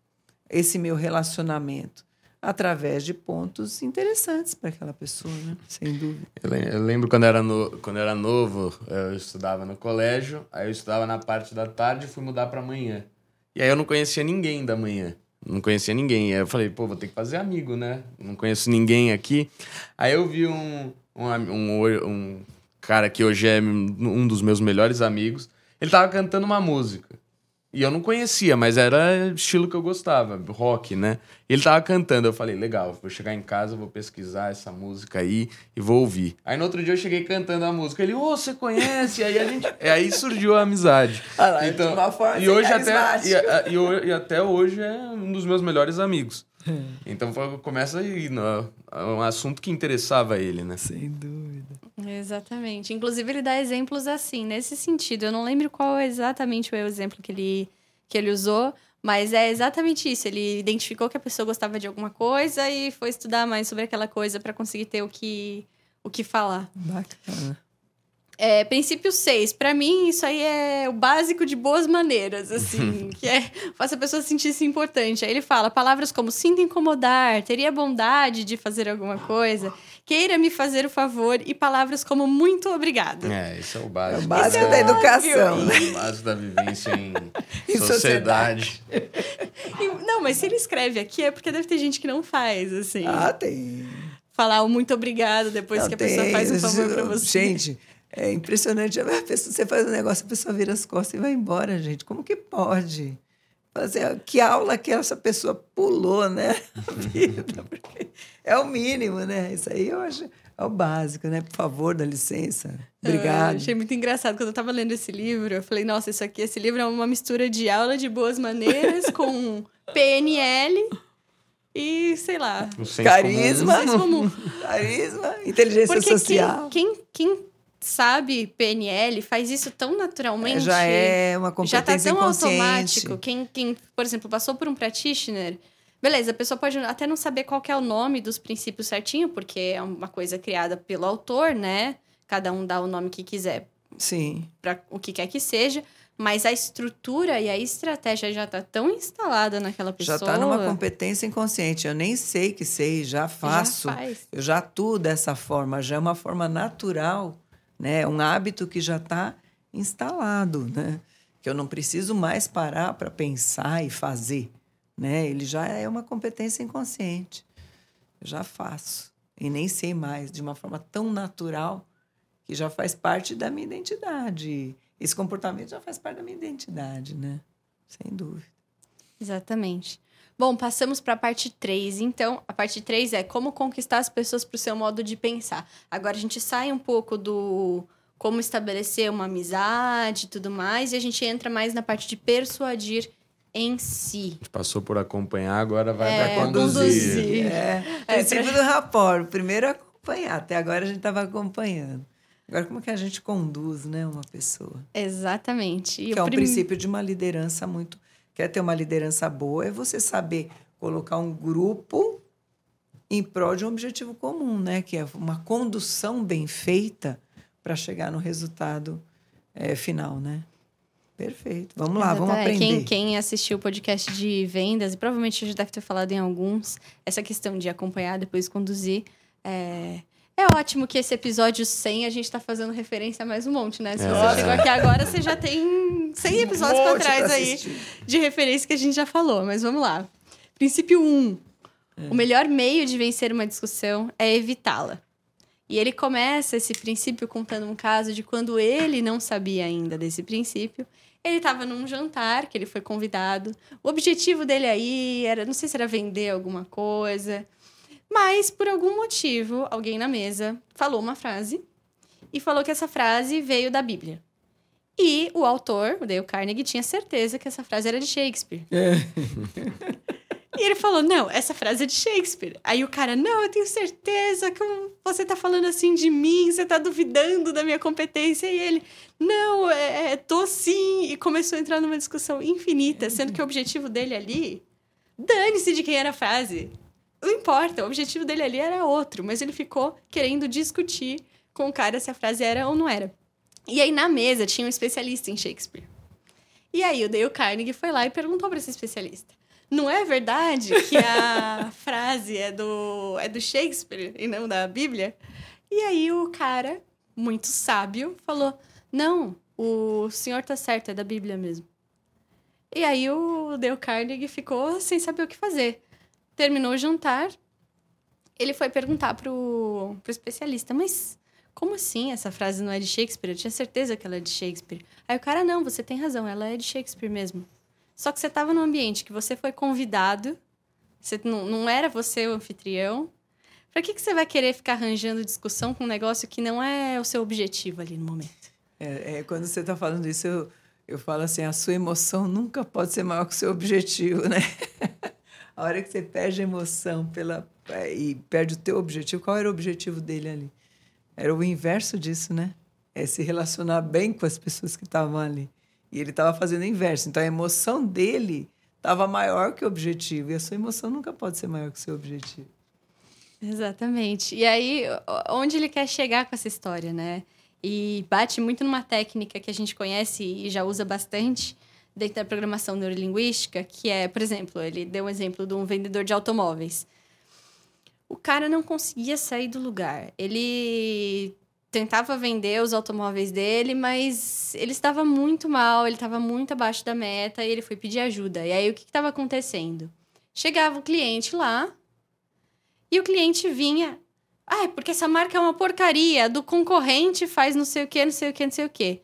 esse meu relacionamento? Através de pontos interessantes para aquela pessoa, né? Sem dúvida. Eu lem- eu lembro quando, era no, quando eu era novo, eu estudava no colégio, aí eu estudava na parte da tarde e fui mudar para manhã. E aí eu não conhecia ninguém da manhã. Não conhecia ninguém. Aí eu falei, pô, vou ter que fazer amigo, né? Não conheço ninguém aqui. Aí eu vi um, um, am- um, um cara que hoje é um dos meus melhores amigos. Ele tava cantando uma música. E eu não conhecia, mas era estilo que eu gostava, rock, né? E ele tava cantando, eu falei, legal, vou chegar em casa, vou pesquisar essa música aí e vou ouvir. Aí no outro dia eu cheguei cantando a música, ele, ô, você conhece? Aí a gente, aí surgiu a amizade. Ah lá, de uma forma e hoje até carismática. e, a- e, ho- e até hoje é um dos meus melhores amigos. Então foi- começa aí, no- um assunto que interessava ele, né? Sem dúvida. Exatamente. Inclusive, ele dá exemplos assim, nesse sentido. Eu não lembro qual é exatamente o exemplo que ele, que ele usou, mas é exatamente isso. Ele identificou que a pessoa gostava de alguma coisa e foi estudar mais sobre aquela coisa para conseguir ter o que, o que falar. Bacana. É, princípio seis. Para mim, isso aí é o básico de boas maneiras, assim. Que é, faça a pessoa sentir-se importante. Aí ele fala palavras como sinta incomodar, teria bondade de fazer alguma coisa, queira me fazer o favor, e palavras como muito obrigado. É, esse é o É básico. o básico é da educação, óbvio. né? É o básico da vivência em, Em sociedade. E- não, mas se ele escreve aqui é porque deve ter gente que não faz, assim. Ah, tem. Falar o muito obrigado depois Não, que a pessoa tem. faz um favor pra você. Gente, é impressionante. A pessoa, você faz um negócio, a pessoa vira as costas e vai embora, gente. Como que pode? Fazer, que aula que essa pessoa pulou, né? A vida, porque é o mínimo, né? Isso aí eu acho é o básico, né? Por favor, dá licença. Eu Obrigado. achei muito engraçado. Quando eu tava lendo esse livro, eu falei, nossa, isso aqui, esse livro é uma mistura de aula de boas maneiras com P N L e, sei lá, Um senso Carisma. senso comum. Carisma, inteligência Porque social. quem, quem, quem sabe P N L faz isso tão naturalmente. Já é uma Já tá competência tão inconsciente. automático. Quem, quem, por exemplo, passou por um practitioner, beleza, a pessoa pode até não saber qual que é o nome dos princípios certinho, porque é uma coisa criada pelo autor, né? Cada um dá o nome que quiser Sim. para o que quer que seja, mas a estrutura e a estratégia já tá tão instalada naquela pessoa. Já está numa competência inconsciente. Eu nem sei que sei, já faço. Já faz. Eu já atuo dessa forma. Já é uma forma natural, né? Um hábito que já está instalado, né? Que eu não preciso mais parar para pensar e fazer, né? Ele já é uma competência inconsciente. Eu já faço. E nem sei mais, de uma forma tão natural que já faz parte da minha identidade. Esse comportamento já faz parte da minha identidade, né? Sem dúvida. Exatamente. Bom, passamos para a parte três. Então, a parte três é como conquistar as pessoas para o seu modo de pensar. Agora, a gente sai um pouco do como estabelecer uma amizade e tudo mais. E a gente entra mais na parte de persuadir em si. A gente passou por acompanhar, agora vai É, para conduzir. conduzir. É, É, princípio pra- do rapport. Primeiro é acompanhar. Até agora a gente estava acompanhando. Agora, como que a gente conduz, né, uma pessoa? Exatamente. E Que o é um prim- princípio de uma liderança muito... Quer ter uma liderança boa, é você saber colocar um grupo em prol de um objetivo comum, né? Que é uma condução bem feita para chegar no resultado é, final, né? Perfeito. Vamos lá, vamos Exatamente. aprender. Quem, quem assistiu o podcast de vendas, e provavelmente já deve ter falado em alguns, essa questão de acompanhar, depois conduzir. É, é ótimo que esse episódio cem a gente está fazendo referência a mais um monte, né? Se É. você chegou aqui agora, você já tem cem episódios Um para monte trás pra aí assistir. de referência que a gente já falou. Mas vamos lá. Princípio um. O melhor meio de vencer uma discussão é evitá-la. E ele começa esse princípio contando um caso de quando ele não sabia ainda desse princípio. Ele estava num jantar, que ele foi convidado. O objetivo dele aí era, não sei se era vender alguma coisa, mas por algum motivo, alguém na mesa falou uma frase e falou que essa frase veio da Bíblia. E o autor, o Dale Carnegie, tinha certeza que essa frase era de Shakespeare. E ele falou, não, essa frase é de Shakespeare. Aí o cara, não, eu tenho certeza que você tá falando assim de mim, você tá duvidando da minha competência. E ele, não, é, é, tô sim. E começou a entrar numa discussão infinita, sendo que o objetivo dele ali, dane-se de quem era a frase. Não importa, o objetivo dele ali era outro, mas ele ficou querendo discutir com o cara se a frase era ou não era. E aí na mesa tinha um especialista em Shakespeare. E aí o Dale Carnegie foi lá e perguntou para esse especialista, não é verdade que a frase é do, é do Shakespeare e não da Bíblia? E aí o cara, muito sábio, falou, não, o senhor tá certo, é da Bíblia mesmo. E aí o Dale Carnegie ficou sem saber o que fazer. Terminou o jantar, ele foi perguntar pro, pro especialista, mas como assim essa frase não é de Shakespeare? Eu tinha certeza que ela é de Shakespeare. Aí o cara, não, você tem razão, ela é de Shakespeare mesmo. Só que você estava num ambiente que você foi convidado, você não, não era você o anfitrião. Para que, que você vai querer ficar arranjando discussão com um negócio que não é o seu objetivo ali no momento? É, é, quando você está falando isso, eu, eu falo assim, a sua emoção nunca pode ser maior que o seu objetivo, né? A hora que você perde a emoção pela, e perde o teu objetivo, qual era o objetivo dele ali? Era o inverso disso, né? É se relacionar bem com as pessoas que estavam ali. E ele estava fazendo o inverso. Então, a emoção dele estava maior que o objetivo. E a sua emoção nunca pode ser maior que o seu objetivo. Exatamente. E aí, onde ele quer chegar com essa história, né? E bate muito numa técnica que a gente conhece e já usa bastante dentro da programação neurolinguística, que é, por exemplo, ele deu um exemplo de um vendedor de automóveis. O cara não conseguia sair do lugar. Ele tentava vender os automóveis dele, mas ele estava muito mal, ele estava muito abaixo da meta e ele foi pedir ajuda. E aí, o que estava acontecendo? Chegava o cliente lá e o cliente vinha... Ah, é porque essa marca é uma porcaria, do concorrente faz não sei o quê, não sei o quê, não sei o quê.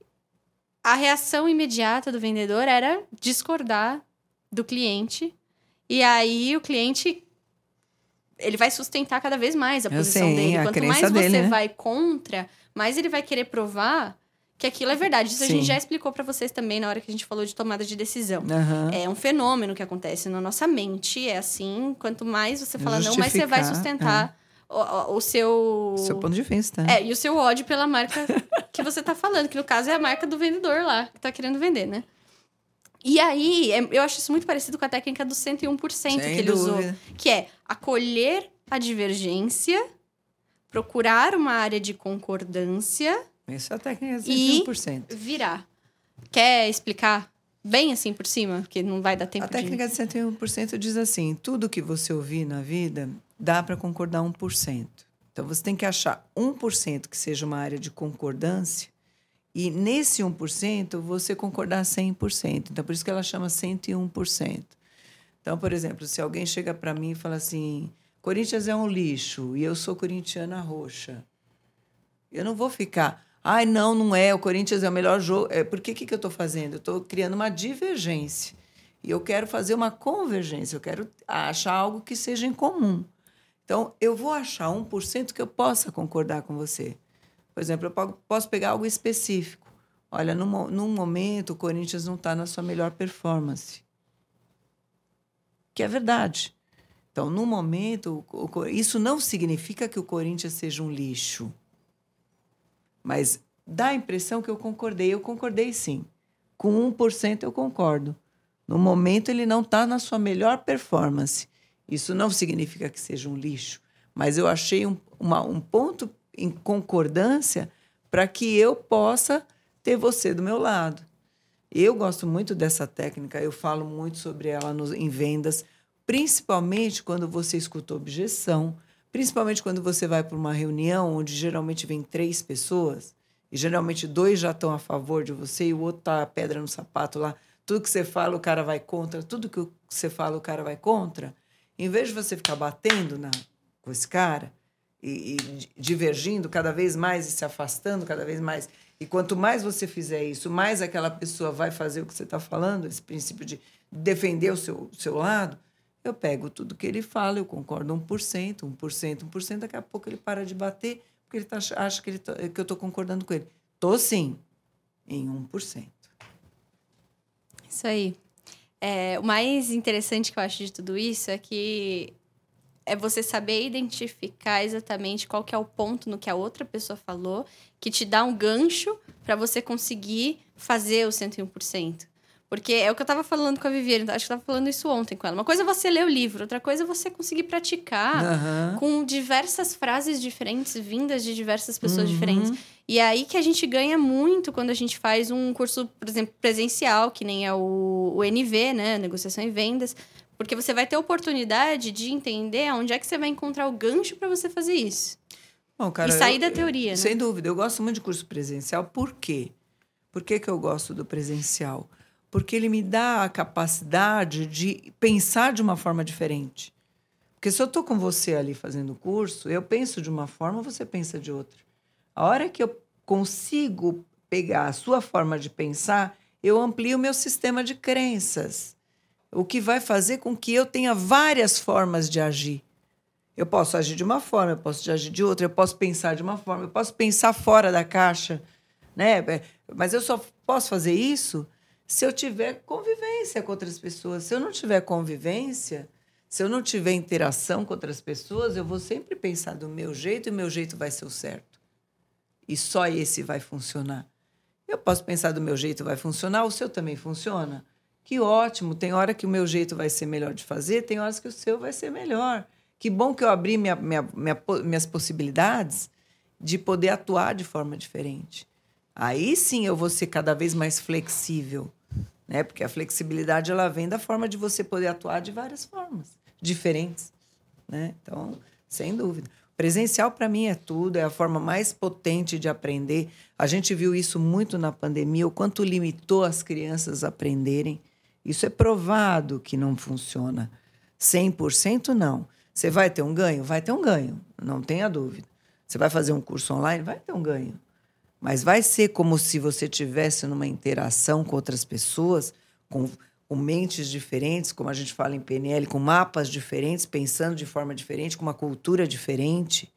A reação imediata do vendedor era discordar do cliente. E aí, o cliente... ele vai sustentar cada vez mais a Eu posição sei, dele. a Quanto crença mais dele, você né? vai contra, mais ele vai querer provar que aquilo é verdade. Isso a Sim. gente já explicou para vocês também na hora que a gente falou de tomada de decisão. Aham. É um fenômeno que acontece na nossa mente. É assim, quanto mais você fala não, mais você vai Justificar, sustentar o, o- o seu... Seu ponto de vista. né? É, e o seu ódio pela marca que você tá falando. Que no caso é a marca do vendedor lá, que tá querendo vender, né? E aí, é- eu acho isso muito parecido com a técnica do cento e um por cento Sem que ele usou. dúvida. Que é acolher a divergência, procurar uma área de concordância, Isso é a técnica de E- cento e um por cento. virar. Quer explicar bem assim por cima? Porque não vai dar tempo A técnica de cento e um por cento diz assim, tudo que você ouvir na vida dá para concordar um por cento. Então, você tem que achar um por cento que seja uma área de concordância e nesse um por cento você concordar cem por cento. Então, por isso que ela chama cento e um por cento. Então, por exemplo, se alguém chega para mim e fala assim, Corinthians é um lixo e eu sou corintiana roxa, eu não vou ficar, ai, não, não é, o Corinthians é o melhor jogo. É, por que que, que eu estou fazendo? Eu estou criando uma divergência. E eu quero fazer uma convergência, eu quero achar algo que seja em comum. Então, eu vou achar um por cento que eu possa concordar com você. Por exemplo, eu posso pegar algo específico. Olha, num, num momento, o Corinthians não está na sua melhor performance. Que é verdade. Então, no momento, o, isso não significa que o Corinthians seja um lixo. Mas dá a impressão que eu concordei. Eu concordei, sim. Com um por cento eu concordo. No momento, ele não está na sua melhor performance. Isso não significa que seja um lixo. Mas eu achei um, uma, um ponto em concordância para que eu possa ter você do meu lado. Eu gosto muito dessa técnica. Eu falo muito sobre ela nos, em vendas, principalmente quando você escuta objeção, principalmente quando você vai para uma reunião onde geralmente vem três pessoas, e geralmente dois já estão a favor de você e o outro está a pedra no sapato lá. Tudo que você fala, o cara vai contra. Tudo que você fala, o cara vai contra. Em vez de você ficar batendo na, com esse cara e, e divergindo cada vez mais e se afastando cada vez mais, e quanto mais você fizer isso, mais aquela pessoa vai fazer o que você está falando, esse princípio de defender o seu, seu lado, eu pego tudo que ele fala, eu concordo um por cento, um por cento, um por cento, daqui a pouco ele para de bater, porque ele tá, acha que, ele tá, que eu estou concordando com ele. Estou, sim, em um por cento. Isso aí. É, o mais interessante que eu acho de tudo isso é que é você saber identificar exatamente qual que é o ponto no que a outra pessoa falou, que te dá um gancho para você conseguir fazer o cento e um por cento. Porque é o que eu estava falando com a Viviane, acho que eu estava falando isso ontem com ela. Uma coisa é você ler o livro, outra coisa é você conseguir praticar uhum. com diversas frases diferentes, vindas de diversas pessoas uhum. diferentes. E é aí que a gente ganha muito quando a gente faz um curso, por exemplo, presencial, que nem é o, o N V, né? Negociação e Vendas. Porque você vai ter a oportunidade de entender onde é que você vai encontrar o gancho para você fazer isso. Bom, cara, e sair eu, da teoria, eu, né? Sem dúvida. Eu gosto muito de curso presencial. Por quê? Por que que eu gosto do presencial? Porque ele me dá a capacidade de pensar de uma forma diferente. Porque se eu estou com você ali fazendo o curso, eu penso de uma forma, você pensa de outra. A hora que eu consigo pegar a sua forma de pensar, eu amplio o meu sistema de crenças. O que vai fazer com que eu tenha várias formas de agir. Eu posso agir de uma forma, eu posso agir de outra, eu posso pensar de uma forma, eu posso pensar fora da caixa, né? Mas eu só posso fazer isso se eu tiver convivência com outras pessoas. Se eu não tiver convivência, se eu não tiver interação com outras pessoas, eu vou sempre pensar do meu jeito e o meu jeito vai ser o certo. E só esse vai funcionar. Eu posso pensar do meu jeito vai funcionar, o seu também funciona? Que ótimo, tem hora que o meu jeito vai ser melhor de fazer, tem horas que o seu vai ser melhor. Que bom que eu abri minha, minha, minha, minhas possibilidades de poder atuar de forma diferente. Aí sim eu vou ser cada vez mais flexível, né? Porque a flexibilidade ela vem da forma de você poder atuar de várias formas diferentes, né? Então, sem dúvida. Presencial, para mim, é tudo, é a forma mais potente de aprender. A gente viu isso muito na pandemia, o quanto limitou as crianças a aprenderem. Isso é provado que não funciona. cem por cento não. Você vai ter um ganho? Vai ter um ganho, não tenha dúvida. Você vai fazer um curso online? Vai ter um ganho. Mas vai ser como se você estivesse numa interação com outras pessoas, com, com mentes diferentes, como a gente fala em P N L, com mapas diferentes, pensando de forma diferente, com uma cultura diferente.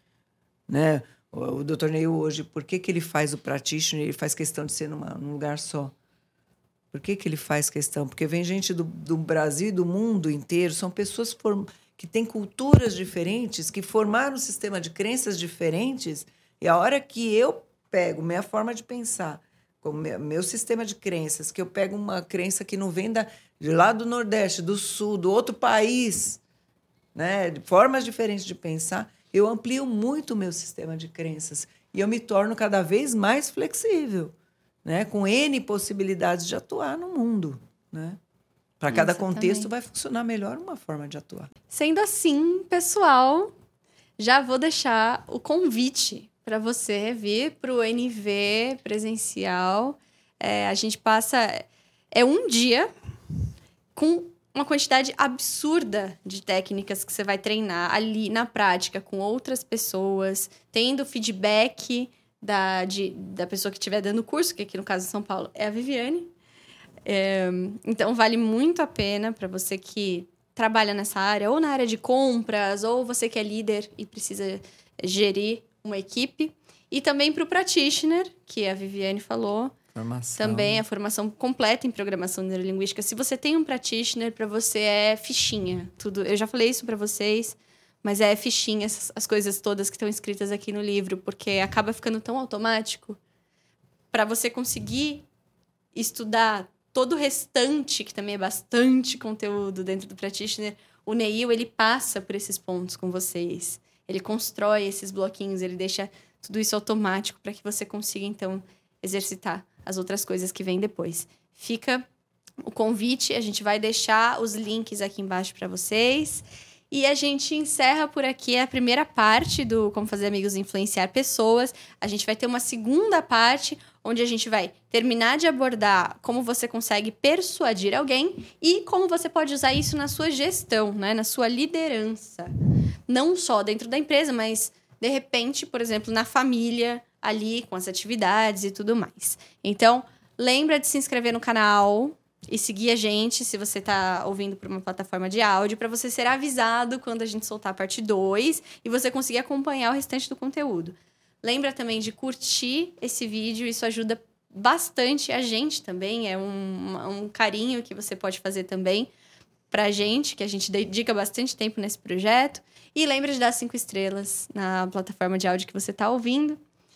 Né? O, o doutor Neil hoje, por que, que ele faz o practitioner? Ele faz questão de ser numa, num lugar só. Por que, que ele faz questão? Porque vem gente do, do Brasil e do mundo inteiro, são pessoas form, que têm culturas diferentes, que formaram um sistema de crenças diferentes, e a hora que eu pego minha forma de pensar, como meu, meu sistema de crenças, que eu pego uma crença que não vem da, de lá do Nordeste, do Sul, do outro país, né? De formas diferentes de pensar, eu amplio muito o meu sistema de crenças e eu me torno cada vez mais flexível, né? Com N possibilidades de atuar no mundo, né? Para cada Exatamente. contexto vai funcionar melhor uma forma de atuar. Sendo assim, pessoal, já vou deixar o convite para você vir para o N V presencial. É, a gente passa... É um dia com uma quantidade absurda de técnicas que você vai treinar ali na prática com outras pessoas, tendo feedback da, de, da pessoa que estiver dando o curso, que aqui no caso de São Paulo é a Viviane. É, então, vale muito a pena para você que trabalha nessa área, ou na área de compras, ou você que é líder e precisa gerir uma equipe. E também para o practitioner, que a Viviane falou. Formação. Também a formação completa em programação neurolinguística. Se você tem um practitioner, para você é fichinha. Tudo. Eu já falei isso para vocês, mas é fichinha as, as coisas todas que estão escritas aqui no livro, porque acaba ficando tão automático para você conseguir estudar todo o restante, que também é bastante conteúdo dentro do practitioner. O Neil, ele passa por esses pontos com vocês. Ele constrói esses bloquinhos, ele deixa tudo isso automático para que você consiga, então, exercitar as outras coisas que vêm depois. Fica o convite, a gente vai deixar os links aqui embaixo para vocês. E a gente encerra por aqui a primeira parte do Como Fazer Amigos e Influenciar Pessoas. A gente vai ter uma segunda parte, onde a gente vai terminar de abordar como você consegue persuadir alguém e como você pode usar isso na sua gestão, né? Na sua liderança. Não só dentro da empresa, mas, de repente, por exemplo, na família, ali com as atividades e tudo mais. Então, lembra de se inscrever no canal e seguir a gente se você está ouvindo por uma plataforma de áudio, para você ser avisado quando a gente soltar a parte dois e você conseguir acompanhar o restante do conteúdo. Lembra também de curtir esse vídeo, isso ajuda bastante a gente também, é um, um carinho que você pode fazer também pra gente, que a gente dedica bastante tempo nesse projeto. E lembra de dar cinco estrelas na plataforma de áudio que você está ouvindo.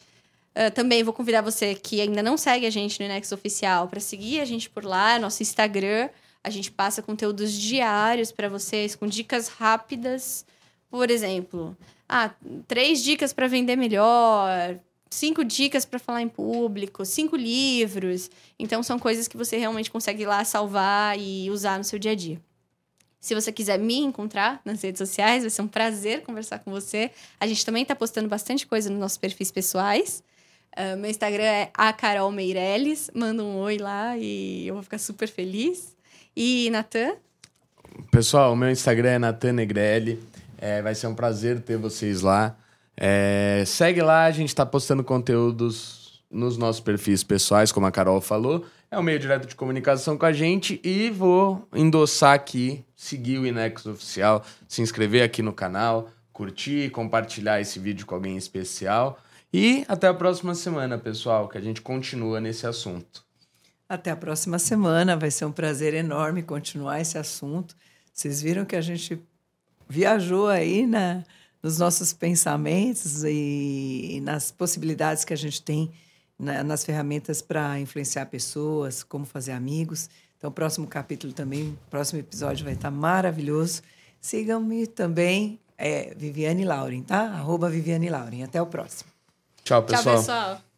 Uh, também vou convidar você que ainda não segue a gente no Inex Oficial para seguir a gente por lá, nosso Instagram. A gente passa conteúdos diários para vocês, com dicas rápidas. Por exemplo, ah, três dicas para vender melhor, cinco dicas para falar em público, cinco livros. Então, são coisas que você realmente consegue ir lá salvar e usar no seu dia a dia. Se você quiser me encontrar nas redes sociais, vai ser um prazer conversar com você. A gente também está postando bastante coisa nos nossos perfis pessoais. Uh, meu Instagram é a Carol Meirelles. Manda um oi lá e eu vou ficar super feliz. E, Natan? Pessoal, o meu Instagram é Natan Negrelli. É, vai ser um prazer ter vocês lá. É, segue lá, a gente está postando conteúdos nos nossos perfis pessoais, como a Carol falou. É um meio direto de comunicação com a gente. E vou endossar aqui, seguir o Inex Oficial, se inscrever aqui no canal, curtir, compartilhar esse vídeo com alguém especial. E até a próxima semana, pessoal, que a gente continua nesse assunto. Até a próxima semana, vai ser um prazer enorme continuar esse assunto. Vocês viram que a gente viajou aí, né, nos nossos pensamentos e nas possibilidades que a gente tem, né, nas ferramentas para influenciar pessoas, como fazer amigos. Então, o próximo capítulo também, o próximo episódio vai estar maravilhoso. Sigam-me também, é Viviane Lauren, tá? Arroba Viviane Lauren. Até o próximo. Tchau, pessoal. Tchau, pessoal.